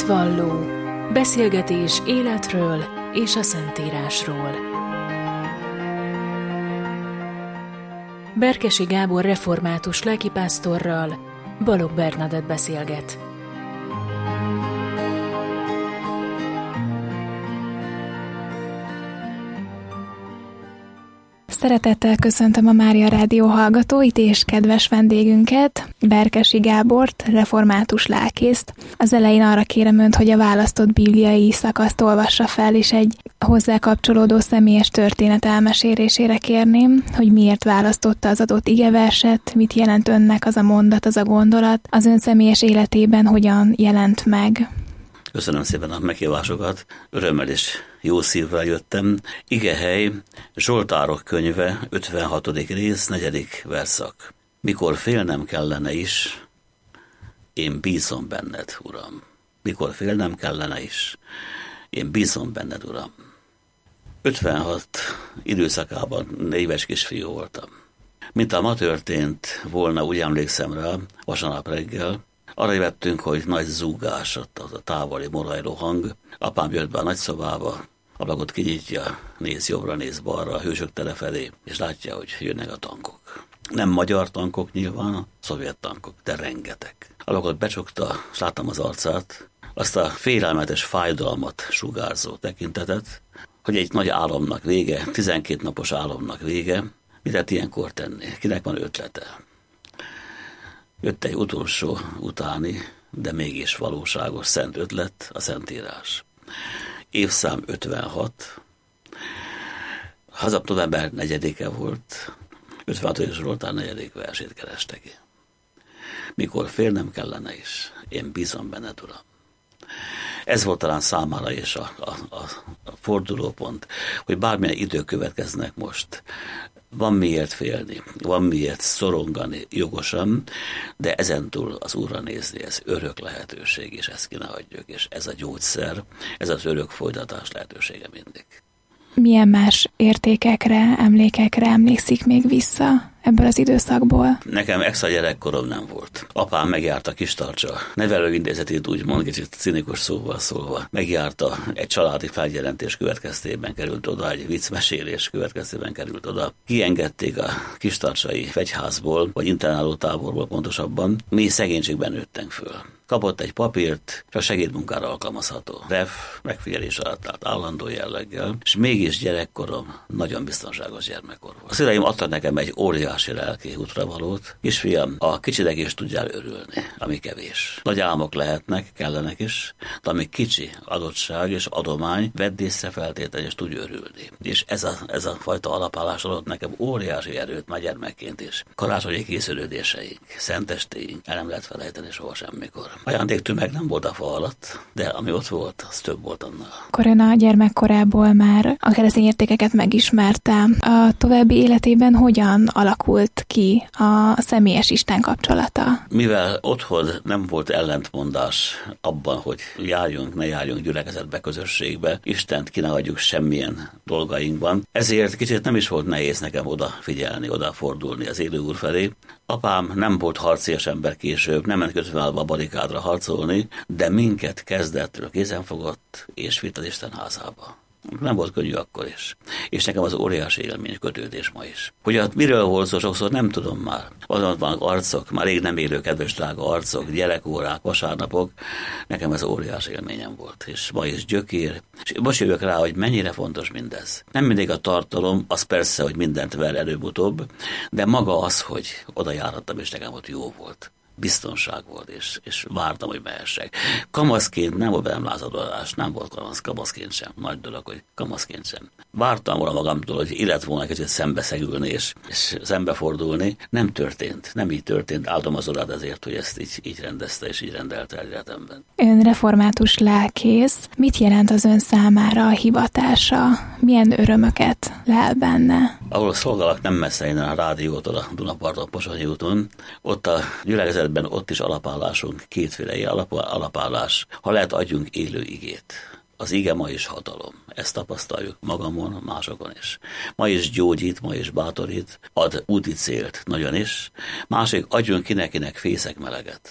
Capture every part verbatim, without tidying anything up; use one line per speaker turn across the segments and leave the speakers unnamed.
Hitvalló. Beszélgetés életről és a Szentírásról. Berkesi Gábor református lelkipásztorral Balogh Bernadett beszélget.
Szeretettel köszöntöm a Mária Rádió hallgatóit és kedves vendégünket, Berkesi Gábort, református lelkészt. Az elején arra kérem önt, hogy a választott bibliai szakaszt olvassa fel, és egy hozzá kapcsolódó személyes történet elmesélésére kérném, hogy miért választotta az adott igeverset, mit jelent önnek az a mondat, az a gondolat, az ön személyes életében hogyan jelent meg.
Köszönöm szépen a meghívásokat, örömmel és jó szívvel jöttem. Igehely, Zsoltárok könyve, ötvenhatodik rész, negyedik verszak. Mikor félnem kellene is, én bízom benned, Uram. Mikor félnem kellene is, én bízom benned, Uram. ötvenhat időszakában néves kisfiú voltam. Mint a ma történt volna, úgy emlékszem rá, vasárnap reggel, arra jöttünk, hogy nagy zúgás, ott a távoli morajló hang. Apám jött be a nagyszobába, ablakot kinyitja, néz jobbra, néz balra, a hősök tele felé, és látja, hogy jönnek a tankok. Nem magyar tankok nyilván, a szovjet tankok, de rengeteg. Ablakot becsukta, és láttam az arcát, azt a félelmetes fájdalmat sugárzó tekintetet, hogy egy nagy álomnak vége, tizenkét napos álomnak vége, mit lehet ilyenkor tenni? Kinek van ötlete? Jött egy utolsó utáni, de mégis valóságos szent ötlet, a Szentírás. Évszám ötvenhat, hazap november negyedike volt, ötvenhat Zsoltár negyedik versét kereste ki. Mikor félnem kellene is, én bízom benned, Uram. Ez volt talán számára is a, a, a, a fordulópont, hogy bármilyen idők következnek most, van miért félni, van miért szorongani jogosan, de ezentúl az Úrra nézni, ez örök lehetőség, és ezt ki ne hagyjuk, és ez a gyógyszer, ez az örök folytatás lehetősége mindig.
Milyen más értékekre, emlékekre emlékszik még vissza ebből az időszakból?
Nekem extra gyerekkorom nem volt. Apám megjárta Kistarcsa nevelőintézetét, úgymond kicsit cinikus szóval szólva. Megjárta, egy családi feljelentés következtében került oda, egy viccmesélés következtében került oda. Kiengedték a kistarcsai fegyházból, vagy internáló táborból pontosabban. Mi szegénységben nőttünk föl. Kapott egy papírt, csak segédmunkára alkalmazható. Ref, megfigyelés alatt, tehát állandó jelleggel, és mégis gyerekkorom nagyon biztonságos gyermekkor volt. A szüleim adtak nekem egy óriási lelki útravalót. Kisfiam, a kicsinek is tudjál örülni, ami kevés. Nagy álmok lehetnek, kellenek is, de ami kicsi adottság és adomány, vedd észre feltétel, és tudj örülni. És ez a, ez a fajta alapállás adott nekem óriási erőt már gyermekként is. Karácsonyi készülődéseink, szentestéink, el nem lehet felejteni soha semmikor. Ajándéktömeg nem volt a fa alatt, de ami ott volt, az több volt annál.
Akkor ön a gyermekkorából már a keresztény értékeket megismerte. A további életében hogyan alakult ki a személyes Isten kapcsolata?
Mivel otthon nem volt ellentmondás abban, hogy járjunk, ne járjunk gyülekezetbe, közösségbe, Istent ki ne hagyjuk semmilyen dolgainkban, ezért kicsit nem is volt nehéz nekem odafigyelni, odafordulni az élő Úr felé. Apám nem volt harcias ember később, nem ment kötőválva a barikádra harcolni, de minket kezdettől kézen fogott, és vitt az Isten házába. Nem volt könnyű akkor is. És nekem az óriási élmény kötődés ma is. Hogy a miről volt szó, sokszor nem tudom már. Azon vannak arcok, már rég nem élő kedves drága arcok, gyerekórák, vasárnapok. Nekem ez óriási élményem volt. És ma is gyökér. És most jövök rá, hogy mennyire fontos mindez. Nem mindig a tartalom, az persze, hogy mindent ver előbb-utóbb, de maga az, hogy oda járhattam, és nekem ott jó volt. Biztonság volt, és, és vártam, hogy mehessek. Kamaszként nem volt velem lázadolás, nem volt kamasz, kamaszként sem. Nagy dolog, hogy kamaszként sem. Vártam volna magamtól, hogy illet volna kicsit szembeszegülni, és, és szembefordulni. Nem történt, nem így történt. Áldom az Urát ezért, hogy ezt így, így rendezte, és így rendelte el életemben.
Ön református lelkész. Mit jelent az ön számára a hivatása? Milyen örömöket lel benne?
Ahol szolgálok nem messze innen a rádiótól, a Dunaparton, Pozsonyi úton, ott a gyülekezetben ott is alapállásunk, kétféle alap, alapállás. Ha lehet, adjunk élő igét. Az ige ma is hatalom. Ezt tapasztaljuk magamon, másokon is. Ma is gyógyít, ma is bátorít, ad úti célt nagyon is. Másik, adjunk kinekinek fészek meleget.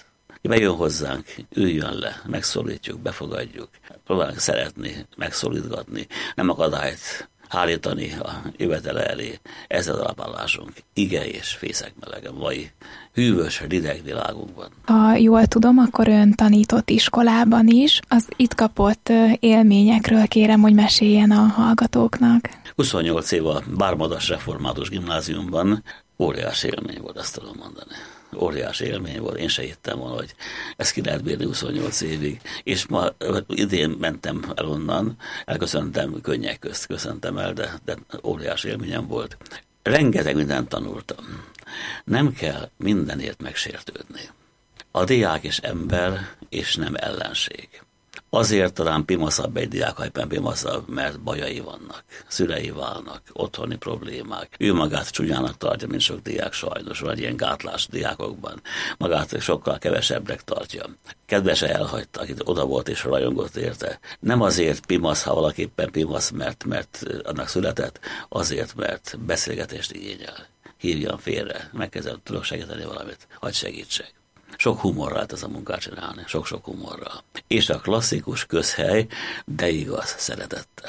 Bejön hozzánk, üljön le, megszólítjuk, befogadjuk, próbálunk szeretni, megszólítgatni, nem akadályt hárítani a jövetele elé. Ez az alapállásunk. Ige és fészek melege mai hűvös, rideg világunkban.
Ha jól tudom, akkor ön tanított iskolában is. Az itt kapott élményekről kérem, hogy meséljen a hallgatóknak.
huszonnyolc év a Bármadas Református Gimnáziumban. Óriási élmény volt, azt tudom mondani. Óriási élmény volt, én se hittem volna, hogy ezt ki lehet bírni huszonnyolc évig. És ma idén mentem el onnan, elköszöntem, könnyek közt köszöntem el, de, de óriási élményem volt. Rengeteg mindent tanultam. Nem kell mindenért megsértődni. A diák és ember, és nem ellenség. Azért talán pimaszabb egy diák, ha éppen pimaszabb, mert bajai vannak, szülei válnak, otthoni problémák. Ő magát csúnyának tartja, mint sok diák sajnos, vagy ilyen gátlás diákokban. Magát sokkal kevesebbnek tartja. Kedvese elhagyta, akit oda volt és rajongott érte. Nem azért pimasz, ha valaképpen pimasz, mert, mert annak született, azért, mert beszélgetést igényel. Hívjan félre, megkezdem, tudok segíteni valamit, hadd segítsek. Sok humorral lehet ez a munkát csinálni, sok-sok humorral. És a klasszikus közhely, de igaz szeretettel.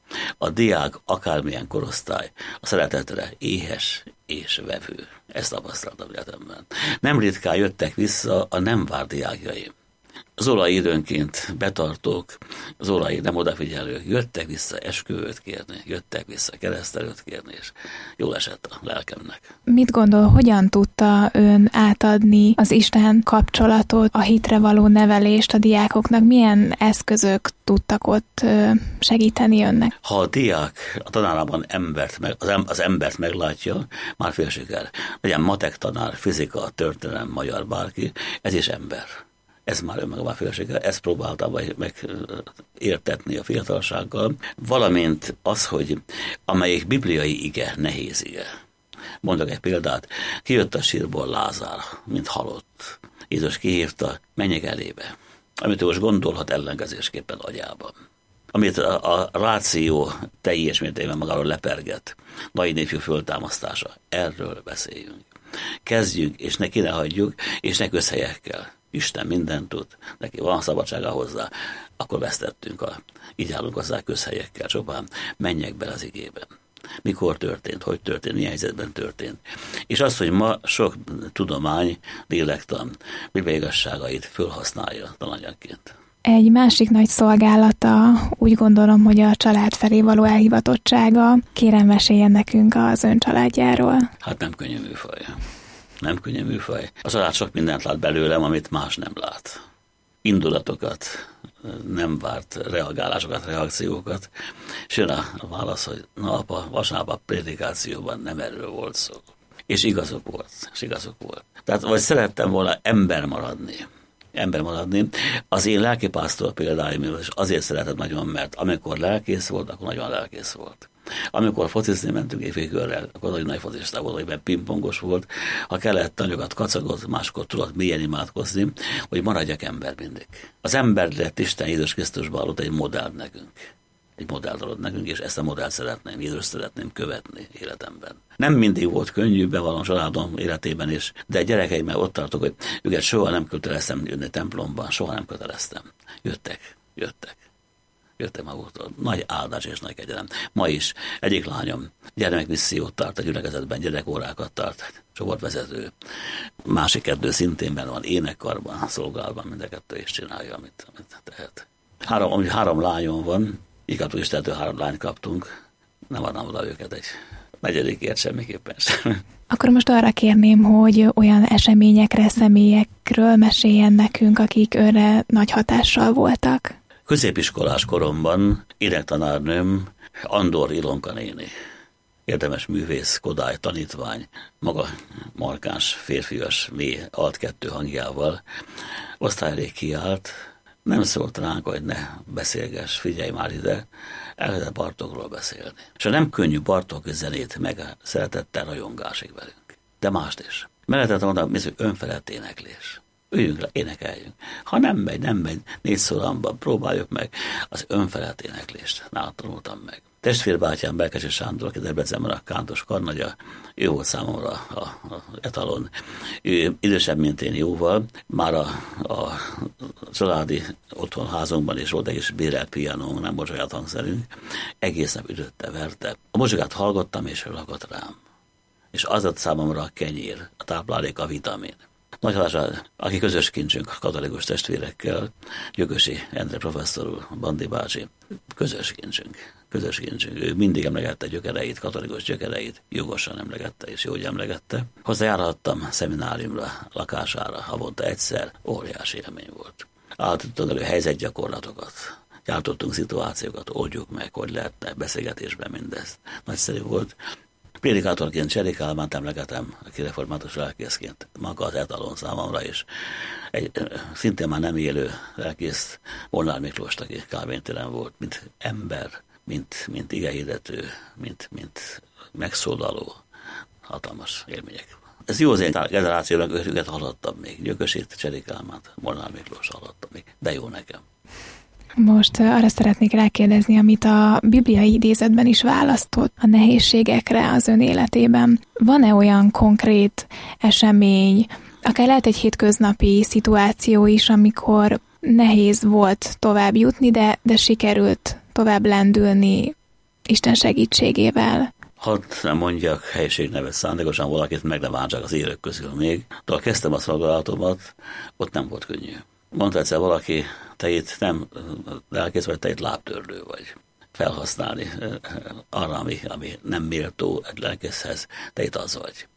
A diák, akármilyen korosztály, a szeretetre éhes és vevő. Ezt tapasztaltam életemben. Nem ritkán jöttek vissza a nem várt diákjaim. Az olaj időnként betartók, az olaj nem odafigyelők jöttek vissza esküvőt kérni, jöttek vissza keresztelőt kérni, és jól esett a lelkemnek.
Mit gondol, hogyan tudta ön átadni az Isten kapcsolatot, a hitre való nevelést a diákoknak? Milyen eszközök tudtak ott segíteni önnek?
Ha a diák a tanárában embert meg, az, em, az embert meglátja, már fél siker. Legyen matek tanár, fizika, történelem, magyar, bárki, ez is ember. Ez már önmagában félsége, ezt próbáltam megértetni a fiatalsággal, valamint az, hogy amelyik bibliai ige nehéz ige. Mondok egy példát, kijött a sírból Lázár, mint halott. Jézus kihívta, menjek elébe, amit ő most gondolhat ellenkezésképpen agyában. Amit a, a ráció teljes mértékben magáról leperget, Nain ifjú föltámasztása, erről beszéljünk. Kezdjünk, és ne ki ne hagyjuk, és ne közhelyekkel. Isten mindent tud, neki van szabadsága hozzá, akkor vesztettünk, a, így állunk hozzá közhelyekkel, csupán menjek bele az igében. Mikor történt, hogy történt, milyen helyzetben történt. És az, hogy ma sok tudomány, lélektan, bibliai igazságait fölhasználja tananyagként.
Egy másik nagy szolgálata, úgy gondolom, hogy a család felé való elhivatottsága. Kérem, meséljen nekünk az ön családjáról.
Hát nem könnyű műfaj. Nem könnyű műfaj. A család sok mindent lát belőlem, amit más nem lát. Indulatokat, nem várt reagálásokat, reakciókat. És jön a válasz, hogy na apa, vasárnap prédikációban nem erről volt szó. És igazok volt. És igazok volt. Tehát vagy szerettem volna ember maradni. Ember maradni. Az én lelkipásztor példáim is azért szeretett nagyon, mert amikor lelkész volt, akkor nagyon lelkész volt. Amikor focizni mentünk évvégőrrel, akkor nagyon nagy focista volt, hogy pingpongos volt. Ha kellett, tanyogat kacagott, máskor tudott mélyen imádkozni, hogy maradjak ember mindig. Az ember lett Isten Jézus Krisztusban adott egy modellt nekünk. Egy modellt adott nekünk, és ezt a modellt szeretném, Jézus szeretném követni életemben. Nem mindig volt könnyű, bevallom családom életében is, de gyerekeimmel ott tartok, hogy őket soha nem köteleztem jönni templomban, soha nem köteleztem. Jöttek, jöttek. Jöttem maguktól. Nagy áldás és nagy kegyelem. Ma is egyik lányom gyermekmissziót tart a gyülekezetben, gyerekórákat tart, csoportvezető. Másik kettő szintén benne van, énekkarban, szolgálatban, mind a kettő is csinálja, amit, amit tehet. Három, három lányom van, így kaptunk Istentől három lányt kaptunk, nem adnám oda őket egy negyedikért semmiképpen sem.
Akkor most arra kérném, hogy olyan eseményekre, személyekről meséljen nekünk, akik önre nagy hatással voltak.
Középiskolás koromban énektanárnőm Andor Ilonka néni, érdemes művész, kodály, tanítvány, maga markáns, férfias, mély, alt kettő hangjával osztályra kiállt, nem szólt ránk, hogy ne beszélgess, figyelj már ide, elkezdett Bartókról beszélni. És a nem könnyű Bartók zenét meg szeretettel rajongásig velünk, de mást is. Mellettet mondtam, mi önfelett éneklés. Üljünk le, énekeljünk. Ha nem megy, nem megy, négy szólamban próbáljuk meg, az önfelett éneklést nála tanultam meg. Testvérbátyám Berkesi Sándor, aki Debrecenben a kántos karnagya, ő volt számomra a, a etalon. Ő idősebb, mint én jóval, már a, a családi otthonházunkban is volt egy kis bérelt pianónk, nem volt saját hangszerünk, egész nap ütötte, verte. A muzsikát hallgattam, és ő lakott rám. És az ott számomra a kenyér, a táplálék, a vitamin. Nagy halása, aki közös kincsünk katolikus testvérekkel, Gyökösi Endre professzor úr, Bandi bácsi, közös kincsünk, közös kincsünk. Ő mindig emlegette gyökereit, katolikus gyökereit, jogosan emlegette és jó, emlegette. Hozzájárhattam szemináriumra, lakására, havonta egyszer, óriási élmény volt. Állítottunk elő helyzetgyakorlatokat, gyártottunk szituációkat, oldjuk meg, hogy lehetne beszélgetésben mindezt. Nagyszerű volt. Prédikátorként Cseri Kálmánt emlegetem, aki református lelkészként, maga az etalon számomra is. Egy szintén már nem élő lelkész, Molnár Miklóst, aki kálvéntéren volt, mint ember, mint, mint igehirdető, mint, mint megszólaló, hatalmas élmények. Ez jó az én generációnak, őket hallottam még. Gyökösét, Cseri Kálmánt, Molnár Miklós hallottam még, de jó nekem.
Most arra szeretnék rákérdezni, amit a bibliai idézetben is választott a nehézségekre az ön életében. Van-e olyan konkrét esemény, akár lehet egy hétköznapi szituáció is, amikor nehéz volt tovább jutni, de, de sikerült tovább lendülni Isten segítségével?
Hadd nem mondjak helyiségnevet szándékosan, valakit meg nem váltsak az élők közül még. De ha kezdtem a szolgálatomat, ott nem volt könnyű. Mondta egyszer valaki, te itt nem lelkész vagy, te itt lábtörlő vagy. Felhasználni arra, ami, ami nem méltó egy lelkészhez, te itt az vagy.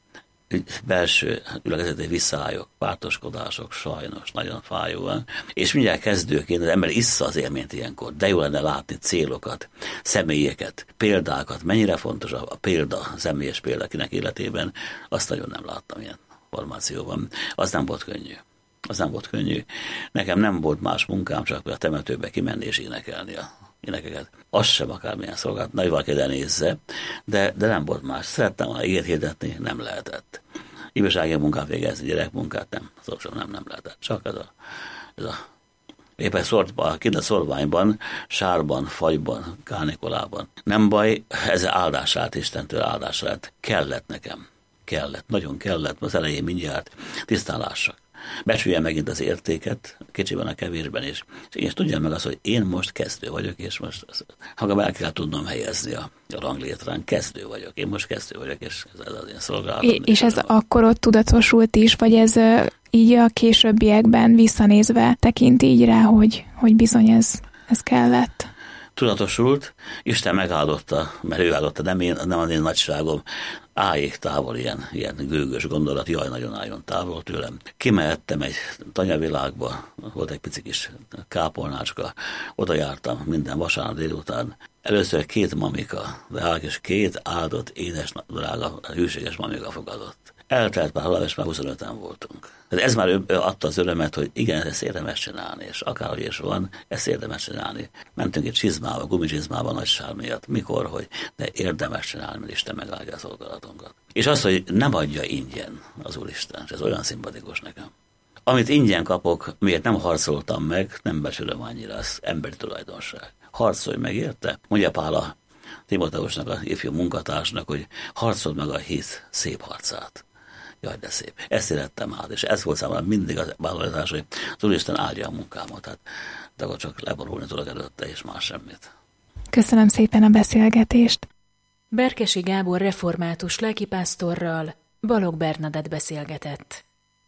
Belső ülekezeti visszaállók, pártoskodások, sajnos, nagyon fájóan. És mindjárt kezdőként az ember issza az élményt ilyenkor, de jó lenne látni célokat, személyeket, példákat. Mennyire fontos a példa, a személyes példa, akinek életében, azt nagyon nem láttam ilyen formációban. Az nem volt könnyű. Az nem volt könnyű. Nekem nem volt más munkám, csak a temetőbe kimenni és énekelni a énekeket. Az sem akármilyen szolgálat, nagy valaki ide nézze, de, de nem volt más. Szerettem volna igét hirdetni, nem lehetett. Ifjúsági munkát végezni, gyerekmunkát nem, szóval nem, nem lehetett. Csak ez a, ez a éppen szortban, kint a szorványban, sárban, fagyban, kánikulában. Nem baj, ez áldás állt Istentől, áldás lett. Kellett nekem. Kellett, nagyon kellett, az elején mindjárt tisztán lássak. Becsülje megint az értéket, kicsiben a kevésben is. És én tudjam meg azt, hogy én most kezdő vagyok, és most magam el kell tudnom helyezni a, a ranglétrán. Kezdő vagyok, én most kezdő vagyok, és ez az én szolgálatom.
É, és ez a... akkor ott tudatosult is, vagy ez így a későbbiekben visszanézve tekint így rá, hogy, hogy bizony ez, ez kellett?
Tudatosult, Isten megáldotta, mert ő áldotta, nem, én, nem az én nagyságom, áig távol ilyen, ilyen gőgös gondolat, jaj, nagyon álljon távol tőlem. Kimehettem egy tanyavilágba, volt egy pici kis kápolnácska, oda jártam minden vasárnap délután. Először két mamika, de hát is két áldott, édes, drága, hűséges mamika fogadott. Eltelt pár halál, és már huszonöten voltunk. Ez már adta az örömet, hogy igen, ezt érdemes csinálni, és akárhogy is van, ezt érdemes csinálni. Mentünk egy csizmába, gumicsizmába nagy sár miatt, mikor, hogy de érdemes csinálni, mert Isten megáldja a szolgálatunkat. És az, hogy nem adja ingyen az Úristen, és ez olyan szimpatikus nekem. Amit ingyen kapok, miért nem harcoltam meg, nem becsülöm annyira, az emberi tulajdonság. Harcolj meg, érte? Mondja Pál a Timoteusnak, a ifjú munkatársnak, hogy harcold meg a hit szép harcát. Jaj, de szép. Ezt érettem át, és ez volt számomra mindig az vállalkozás, hogy az Úristen áldja a munkámat, hát, de akkor csak leborulni tudok előtte, és más semmit.
Köszönöm szépen a beszélgetést.
Berkesi Gábor református lelkipásztorral Balogh Bernadett beszélgetett.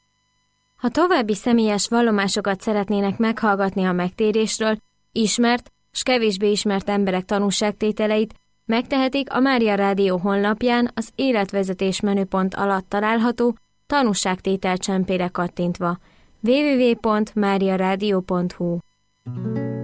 Ha további személyes vallomásokat szeretnének meghallgatni a megtérésről, ismert s kevésbé ismert emberek tanúságtételeit, megtehetik a Mária Rádió honlapján az életvezetés menüpont alatt található tanúságtétel csempére kattintva. double-u double-u double-u pont mária rádió pont hu